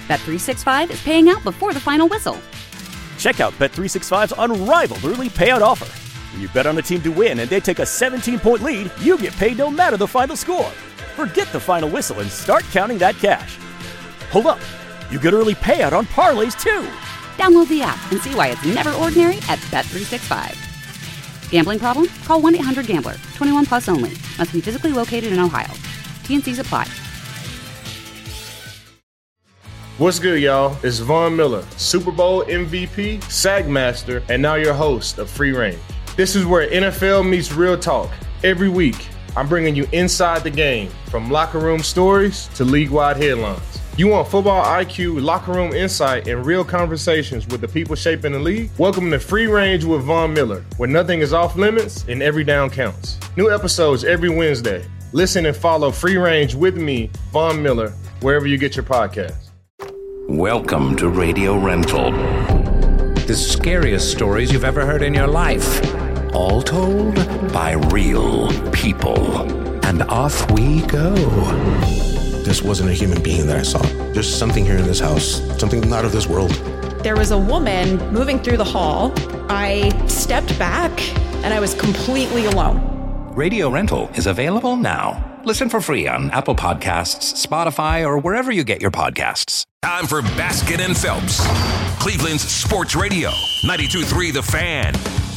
Bet365 is paying out before the final whistle. Check out Bet365's unrivaled early payout offer. When you bet on a team to win and they take a 17-point lead, you get paid no matter the final score. Forget the final whistle and start counting that cash. Hold up. You get early payout on parlays, too. Download the app and see why it's never ordinary at Bet365. Gambling problem? Call 1-800-GAMBLER. 21 plus only. Must be physically located in Ohio. T&Cs apply. What's good, y'all? It's Von Miller, Super Bowl MVP, Sack Master, and now your host of Free Range. This is where NFL meets real talk. Every week, I'm bringing you inside the game, from locker room stories to league-wide headlines. You want football IQ, locker room insight, and real conversations with the people shaping the league? Welcome to Free Range with Von Miller, where nothing is off limits and every down counts. New episodes every Wednesday. Listen and follow Free Range with me, Von Miller, wherever you get your podcasts. Welcome to Radio Rental. The scariest stories you've ever heard in your life. All told by real people. And off we go. This wasn't a human being that I saw. There's something here in this house, something not of this world. There was a woman moving through the hall. I stepped back and I was completely alone. Radio Rental is available now. Listen for free on Apple Podcasts, Spotify, or wherever you get your podcasts. Time for Baskin and Phelps, Cleveland's sports radio, 92.3 The Fan.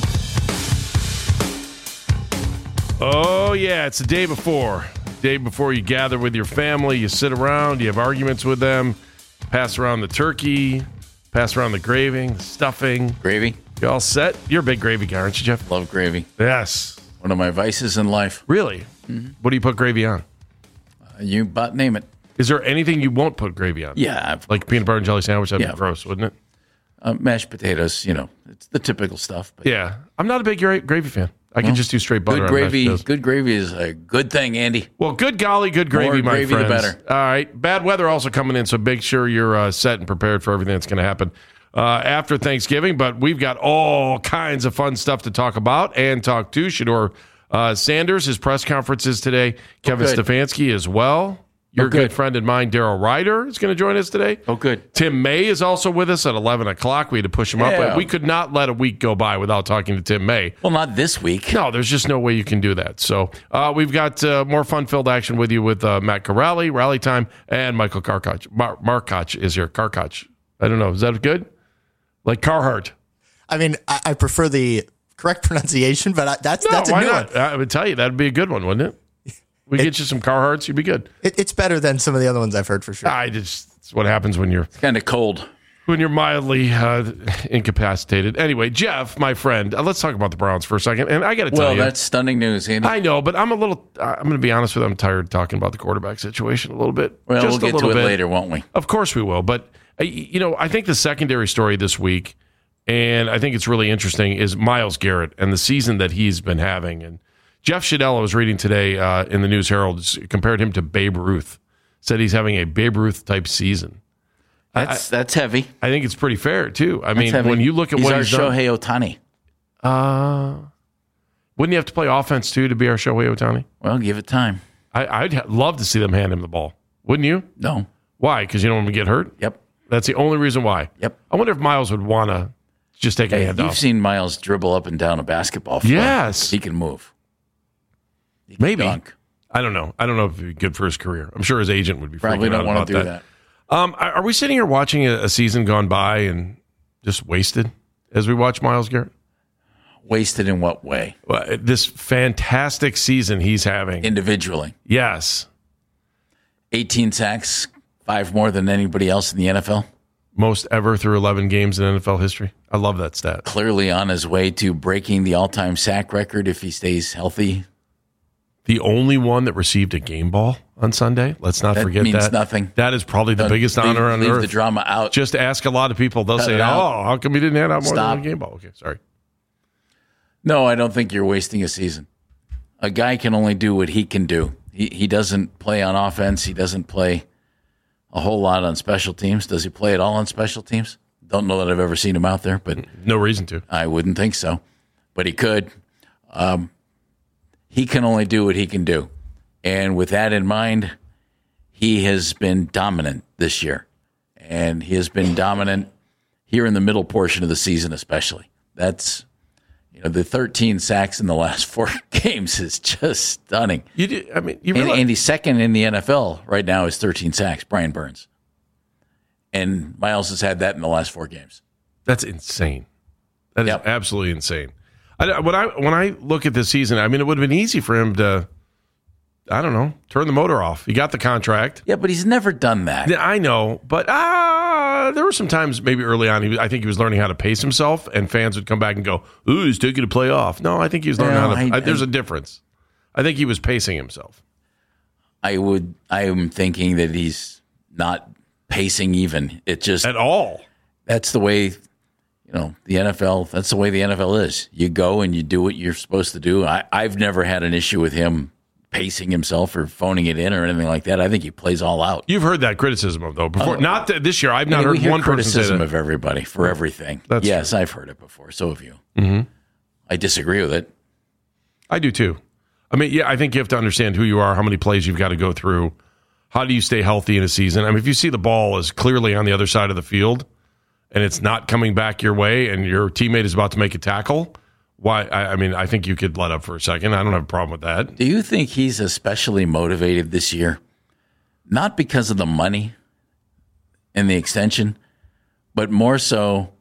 Oh, yeah, it's the day before. Day before you gather with your family, you sit around, you have arguments with them, pass around the turkey, pass around the gravy, the stuffing. Gravy? You all set? You're a big gravy guy, aren't you, Jeff? Love gravy. Yes. One of my vices in life. Really? Mm-hmm. What do you put gravy on? You but name it. Is there anything you won't put gravy on? Yeah. Like peanut butter and jelly sandwich? That'd be gross, wouldn't it? Mashed potatoes, it's the typical stuff. But yeah. I'm not a big gravy fan. I can just do straight butter. Good gravy is a good thing, Andy. Well, good golly, good gravy, More my gravy, friends. the better. All right. Bad weather also coming in, so make sure you're set and prepared for everything that's going to happen after Thanksgiving. But we've got all kinds of fun stuff to talk about and talk to. Shedeur Sanders, his press conference is today. Kevin Stefanski as well. Your good friend and mine, Daryl Ryder, is going to join us today. Oh, good. Tim May is also with us at 11 o'clock. We had to push him up. But we could not let a week go by without talking to Tim May. Well, not this week. No, there's just no way you can do that. So we've got more fun-filled action with you with Matt Corrali, Rally Time, and Michael Karkoch. Markoch is here. Karkoch. I don't know. Is that good? Like Carhartt. I mean, I prefer the correct pronunciation, but that's a new one. I would tell you, that'd be a good one, wouldn't it? We get you some Carhartts, you'd be good. It's better than some of the other ones I've heard for sure. It's what happens when you're kind of cold. When you're mildly incapacitated. Anyway, Jeff, my friend, let's talk about the Browns for a second. And I got to tell you. Well, that's stunning news, Andy. I know, but I'm going to be honest with you, I'm tired of talking about the quarterback situation a little bit. Well, we'll get to it later, won't we? Of course we will. But, I think the secondary story this week, and I think it's really interesting, is Myles Garrett and the season that he's been having. And Jeff Shedell, I was reading today in the News Herald, compared him to Babe Ruth. Said he's having a Babe Ruth type season. That's heavy. I think it's pretty fair too. I mean, when you look at what he's done, Shohei Ohtani. Wouldn't he have to play offense too to be our Shohei Ohtani? Well, give it time. I'd love to see them hand him the ball. Wouldn't you? No. Why? Because you don't want him to get hurt. Yep. That's the only reason why. Yep. I wonder if Myles would want to just take a hand off. You've seen Myles dribble up and down a basketball floor. Yes, he can move. Maybe. Dunk. I don't know. I don't know if it'd be good for his career. I'm sure his agent would be probably freaking don't out want about to do that. Are we sitting here watching a season gone by and just wasted as we watch Myles Garrett? Wasted in what way? Well, this fantastic season he's having. Individually. Yes. 18 sacks, 5 more than anybody else in the NFL. Most ever through 11 games in NFL history. I love that stat. Clearly on his way to breaking the all-time sack record if he stays healthy. The only one that received a game ball on Sunday. Let's not forget that. That means nothing. That is probably the biggest honor on earth. Leave the drama out. Just ask a lot of people. They'll say, how come he didn't hand out more than one game ball? Okay, sorry. No, I don't think you're wasting a season. A guy can only do what he can do. He doesn't play on offense. He doesn't play a whole lot on special teams. Does he play at all on special teams? Don't know that I've ever seen him out there, but no reason to. I wouldn't think so, but he could. He can only do what he can do, and with that in mind, he has been dominant this year. and he has been dominant here in the middle portion of the season, especially. That's, the 13 sacks in the last 4 games is just stunning. And he's second in the NFL right now is 13 sacks, Brian Burns. And Miles has had that in the last 4 games. That's insane. That is absolutely insane. When I look at this season, it would have been easy for him to, I don't know, turn the motor off. He got the contract. Yeah, but he's never done that. Yeah, I know, but there were some times maybe early on, I think he was learning how to pace himself, and fans would come back and go, ooh, he's taking a play off. No, I think he was learning how to. There's a difference. I think he was pacing himself. I am thinking that he's not pacing even. It just at all. That's the way, the NFL. That's the way the NFL is. You go and you do what you're supposed to do. I've never had an issue with him pacing himself or phoning it in or anything like that. I think he plays all out. You've heard that criticism of though before. Not this year. I've not heard one criticism person say that. of everybody for everything. Yes, true. I've heard it before. So have you. Mm-hmm. I disagree with it. I do too. I think you have to understand who you are, how many plays you've got to go through. How do you stay healthy in a season? If you see the ball is clearly on the other side of the field and it's not coming back your way and your teammate is about to make a tackle, why? I think you could let up for a second. I don't have a problem with that. Do you think he's especially motivated this year? Not because of the money and the extension, but more so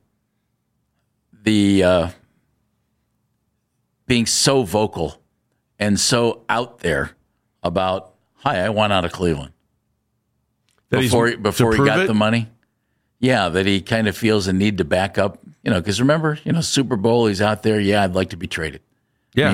the being so vocal and so out there about, hi, I want out of Cleveland. Before he got the money? Yeah, that he kind of feels a need to back up. Because remember, Super Bowl, he's out there. Yeah, I'd like to be traded. Yeah,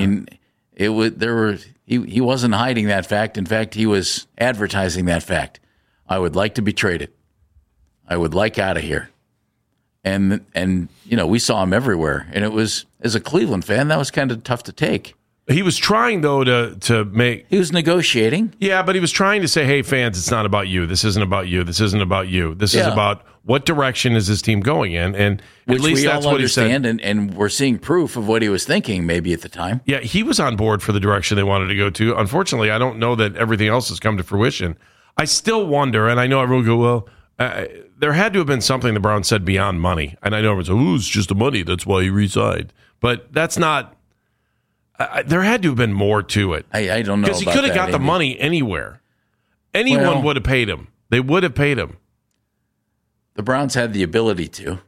he wasn't hiding that fact. In fact, he was advertising that fact. I would like to be traded. I would like out of here. And we saw him everywhere. And it was, as a Cleveland fan, that was kind of tough to take. He was trying, though, to make... He was negotiating. Yeah, but he was trying to say, hey, fans, it's not about you. This isn't about you. This isn't about you. This is about what direction is this team going in. And which at least that's what he said. And we're seeing proof of what he was thinking maybe at the time. Yeah, he was on board for the direction they wanted to go to. Unfortunately, I don't know that everything else has come to fruition. I still wonder, and I know everyone will go, well, there had to have been something the Browns said beyond money. And I know everyone's like, it's just the money. That's why he resigned. But that's not... there had to have been more to it. I don't know. Because he could have got the money anywhere. Anyone would have paid him. They would have paid him. The Browns had the ability to.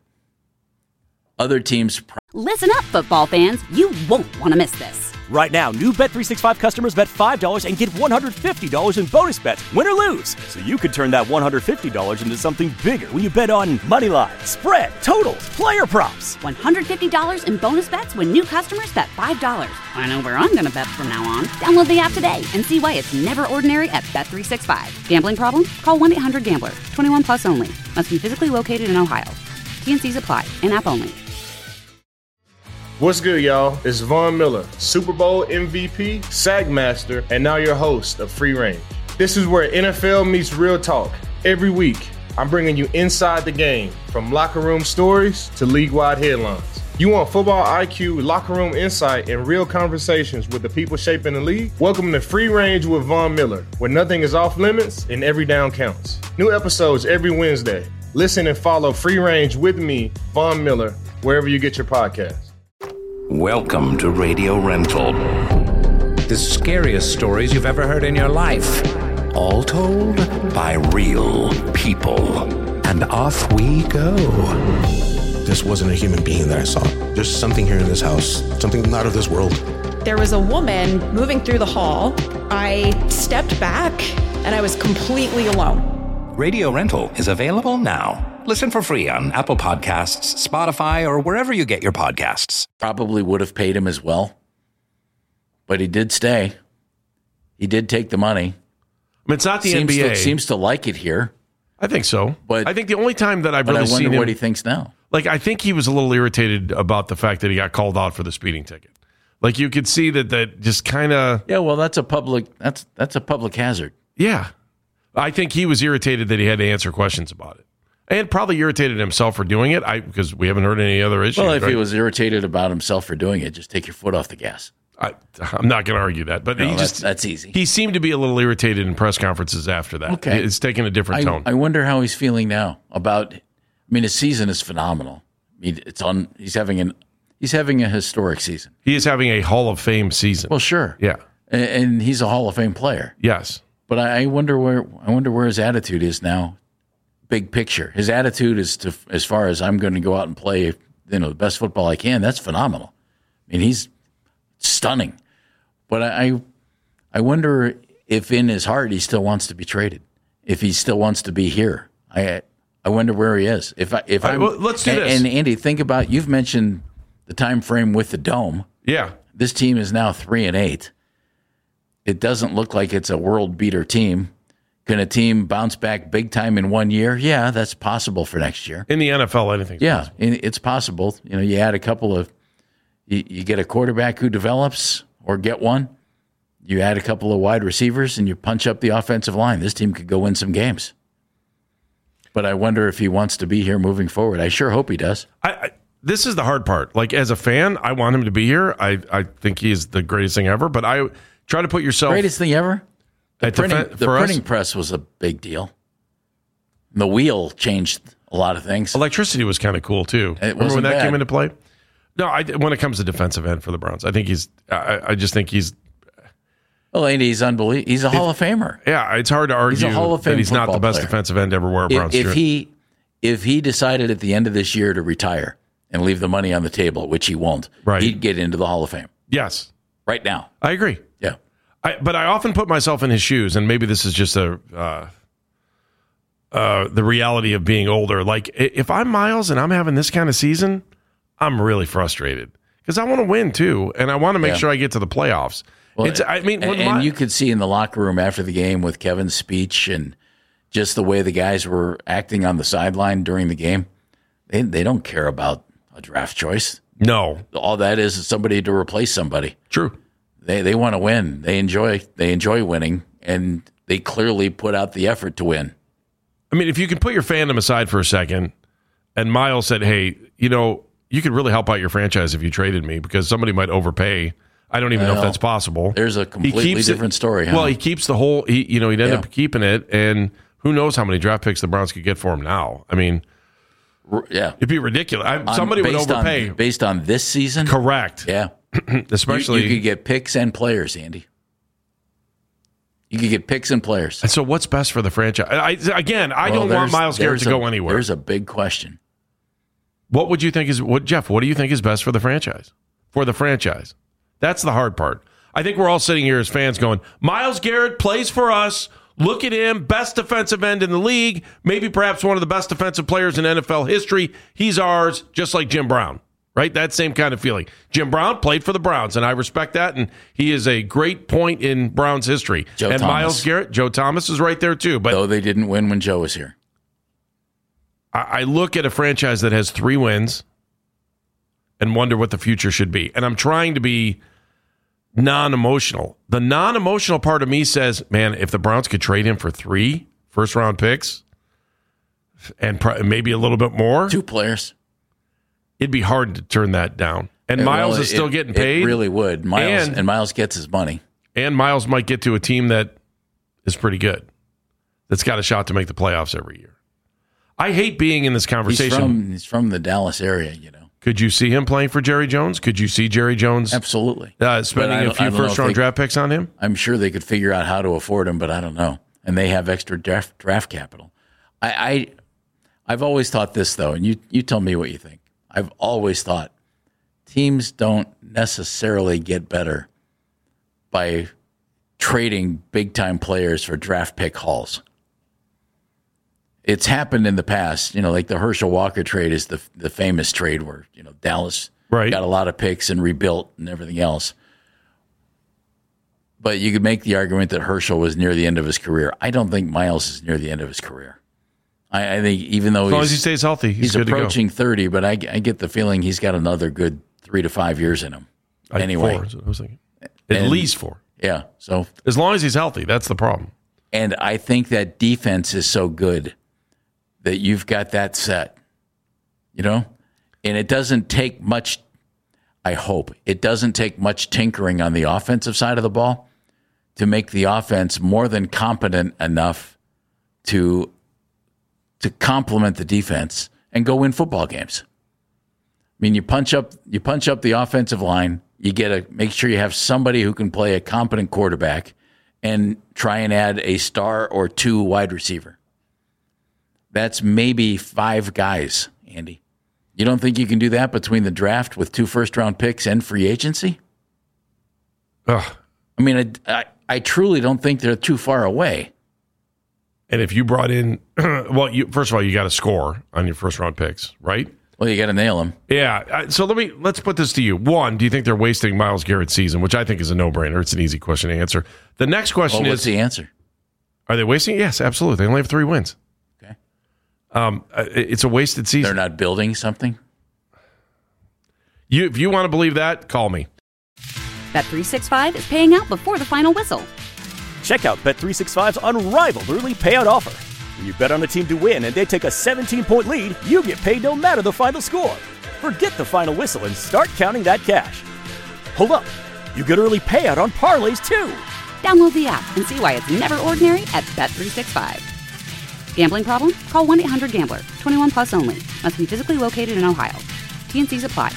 Other teams... Listen up, football fans. You won't want to miss this. Right now, new Bet365 customers bet $5 and get $150 in bonus bets, win or lose. So you could turn that $150 into something bigger when you bet on money line, spread, totals, player props. $150 in bonus bets when new customers bet $5. I know where I'm going to bet from now on. Download the app today and see why it's never ordinary at Bet365. Gambling problem? Call 1-800-GAMBLER. 21 plus only. Must be physically located in Ohio. T&Cs apply. In-app only. What's good, y'all? It's Von Miller, Super Bowl MVP, SAG Master, and now your host of Free Range. This is where NFL meets real talk. Every week, I'm bringing you inside the game, from locker room stories to league-wide headlines. You want football IQ, locker room insight, and real conversations with the people shaping the league? Welcome to Free Range with Von Miller, where nothing is off limits and every down counts. New episodes every Wednesday. Listen and follow Free Range with me, Von Miller, wherever you get your podcasts. Welcome to Radio Rental. The scariest stories you've ever heard in your life. All told by real people. And off we go. This wasn't a human being that I saw. There's something here in this house, something not of this world. There was a woman moving through the hall. I stepped back and I was completely alone. Radio Rental is available now. Listen for free on Apple Podcasts, Spotify, or wherever you get your podcasts. Probably would have paid him as well, but he did stay. He did take the money. It's not the NBA. Seems to like it here. I think so. But I think the only time that I've really seen him... I wonder what he thinks now. I think he was a little irritated about the fact that he got called out for the speeding ticket. You could see that just kind of... Yeah, well, that's a public hazard. Yeah. I think he was irritated that he had to answer questions about it. And probably irritated himself for doing it, because we haven't heard any other issues. Well, if he was irritated about himself for doing it, just take your foot off the gas. I'm not going to argue that, but that's easy. He seemed to be a little irritated in press conferences after that. Okay. It's taken a different tone. I wonder how he's feeling now about. I mean, his season is phenomenal. I mean, he's having a historic season. He is having a Hall of Fame season. Well, sure. Yeah. And he's a Hall of Fame player. Yes. But I wonder where his attitude is now. Big picture. His attitude is to as far as I'm going to go out and play, the best football I can. That's phenomenal. I mean, he's stunning. But I wonder if in his heart he still wants to be traded. If he still wants to be here. I wonder where he is. Let's do this. And Andy, think about, you've mentioned the time frame with the Dome. Yeah. This team is now 3-8. It doesn't look like it's a world beater team. Can a team bounce back big time in 1 year? Yeah, that's possible for next year. In the NFL, anything's possible. It's possible. You add a couple of, you get a quarterback who develops or get one. You add a couple of wide receivers and you punch up the offensive line. This team could go win some games. But I wonder if he wants to be here moving forward. I sure hope he does. This is the hard part. Like, as a fan, I want him to be here. I think he's the greatest thing ever. But I try to put yourself... Greatest thing ever? The printing press was a big deal. The wheel changed a lot of things. Electricity was kind of cool, too. Remember when that came into play? No, when it comes to defensive end for the Browns, I think I just think he's... Well, and he's unbelievable. He's a Hall of Famer. Yeah, it's hard to argue that he's not the best player. defensive end ever wear a Browns jersey. If he decided at the end of this year to retire and leave the money on the table, which he won't, he'd get into the Hall of Fame. Yes. Right now. I agree. Yeah. But I often put myself in his shoes, and maybe this is just the reality of being older. Like, if I'm Miles and I'm having this kind of season, I'm really frustrated because I want to win too, and I want to make sure I get to the playoffs. Well, and you could see in the locker room after the game with Kevin's speech and just the way the guys were acting on the sideline during the game, they don't care about a draft choice. No. All that is somebody to replace somebody. True. They want to win. They enjoy winning, and they clearly put out the effort to win. I mean, if you can put your fandom aside for a second, and Miles said, hey, you could really help out your franchise if you traded me because somebody might overpay. I don't even know if that's possible. There's a completely different story. Huh? Well, he keeps the whole, he'd end up keeping it, and who knows how many draft picks the Browns could get for him now. I mean, it'd be ridiculous. Somebody would overpay. Based on this season? Correct. Yeah. Especially. You could get picks and players, Andy. You could get picks and players. And so what's best for the franchise? I don't want Myles Garrett to go anywhere. There's a big question. What would you think Jeff, what do you think is best for the franchise? For the franchise. That's the hard part. I think we're all sitting here as fans going, Myles Garrett plays for us. Look at him. Best defensive end in the league. Maybe perhaps one of the best defensive players in NFL history. He's ours, just like Jim Brown. Right? That same kind of feeling. Jim Brown played for the Browns, and I respect that, and he is a great point in Browns history. Thomas. Myles Garrett, Joe Thomas is right there too. But though they didn't win when Joe was here. I look at a franchise that has 3 wins and wonder what the future should be. And I'm trying to be non-emotional. The non-emotional part of me says, man, if the Browns could trade him for 3 first-round picks and maybe a little bit more. 2 players. It'd be hard to turn that down. And Myles is still getting paid. It really would. Myles gets his money. And Myles might get to a team that is pretty good, that's got a shot to make the playoffs every year. I hate being in this conversation. He's from the Dallas area, Could you see him playing for Jerry Jones? Could you see Jerry Jones absolutely spending a few first-round draft picks on him? I'm sure they could figure out how to afford him, but I don't know. And they have extra draft capital. I've always thought this, though, and you tell me what you think. I've always thought teams don't necessarily get better by trading big-time players for draft pick hauls. It's happened in the past, like the Herschel Walker trade is the famous trade where, Dallas got a lot of picks and rebuilt and everything else. But you could make the argument that Herschel was near the end of his career. I don't think Myles is near the end of his career. I think even though as long as he stays healthy, he's good approaching to go. 30, but I get the feeling he's got another good 3 to 5 years in him. Anyway. 4 is what I was thinking. At least 4. Yeah. So as long as he's healthy, that's the problem. And I think that defense is so good that you've got that set, and it doesn't take much. I hope. It doesn't take much tinkering on the offensive side of the ball to make the offense more than competent enough to complement the defense and go win football games. I mean, you punch up the offensive line, you make sure you have somebody who can play a competent quarterback and try and add a star or two wide receiver. That's maybe 5 guys, Andy. You don't think you can do that between the draft with 2 first-round picks and free agency? Ugh. I mean, I truly don't think they're too far away. And if you brought in, well, first of all, you got to score on your first-round picks, right? Well, you got to nail them. Yeah. So let's put this to you. One, do you think they're wasting Myles Garrett's season? Which I think is a no-brainer. It's an easy question to answer. The next question is, what's the answer? Are they wasting it? Yes, absolutely. They only have 3 wins. Okay. It's a wasted season. They're not building something? If you want to believe that, call me. Bet365 is paying out before the final whistle. Check out Bet365's unrivaled early payout offer. When you bet on a team to win and they take a 17-point lead, you get paid no matter the final score. Forget the final whistle and start counting that cash. Hold up. You get early payout on parlays, too. Download the app and see why it's never ordinary at Bet365. Gambling problem? Call 1-800-GAMBLER. 21 plus only. Must be physically located in Ohio. T&Cs apply.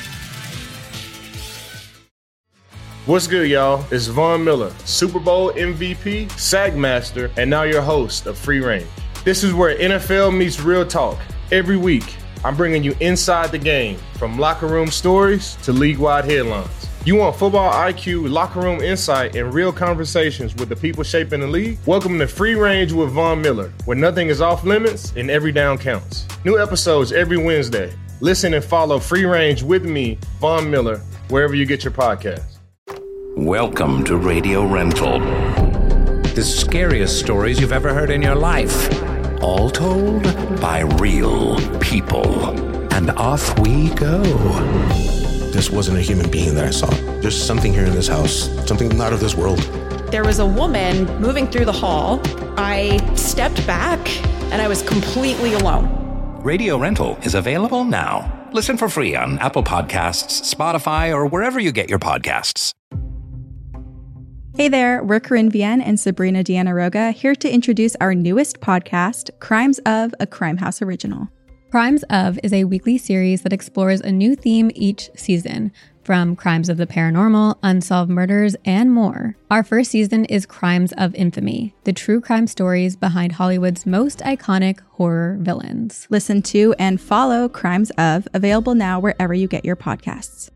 What's good, y'all? It's Von Miller, Super Bowl MVP, Sack Master, and now your host of Free Range. This is where NFL meets real talk. Every week, I'm bringing you inside the game, from locker room stories to league-wide headlines. You want football IQ, locker room insight, and real conversations with the people shaping the league? Welcome to Free Range with Von Miller, where nothing is off limits and every down counts. New episodes every Wednesday. Listen and follow Free Range with me, Von Miller, wherever you get your podcasts. Welcome to Radio Rental. The scariest stories you've ever heard in your life. All told by real people. And off we go. This wasn't a human being that I saw. There's something here in this house, something not of this world. There was a woman moving through the hall. I stepped back and I was completely alone. Radio Rental is available now. Listen for free on Apple Podcasts, Spotify, or wherever you get your podcasts. Hey there, we're Corinne Vienne and Sabrina Deanna Roga, here to introduce our newest podcast, Crimes of, a Crime House original. Crimes of is a weekly series that explores a new theme each season, from crimes of the paranormal, unsolved murders, and more. Our first season is Crimes of Infamy, the true crime stories behind Hollywood's most iconic horror villains. Listen to and follow Crimes of, available now wherever you get your podcasts.